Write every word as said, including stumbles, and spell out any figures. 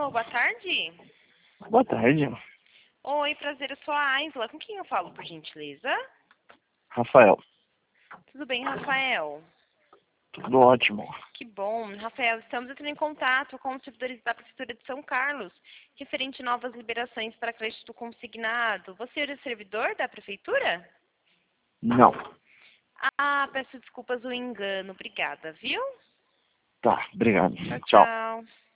Alô, boa tarde. Boa tarde, Oi, prazer, eu sou a Aisla. Com quem eu falo, por gentileza? Rafael. Tudo bem, Rafael? Tudo ótimo. Que bom. Rafael, estamos entrando em contato com os servidores da Prefeitura de São Carlos, referente a novas liberações para crédito consignado. Você é o servidor da Prefeitura? Não. Ah, peço desculpas o engano. Obrigada, viu? Tá, obrigado. Tchau, Tchau. tchau.